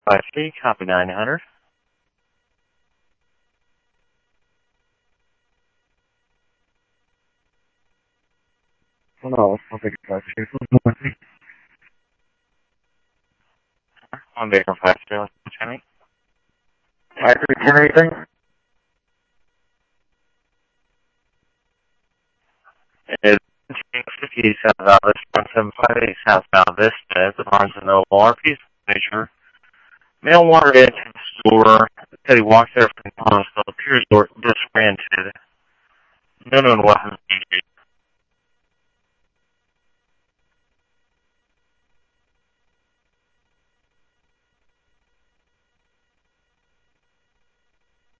5C, copy 900. No, I'll take 5C. On Baker 5C, Lieutenant. 5310 anything? It is 50 southbound Vista, 1758 southbound Vista. It's a Barnes & Noble RP signature. Mail wandered into the store. Said he walked there from the hospital. Appears door disoriented. No known weapons.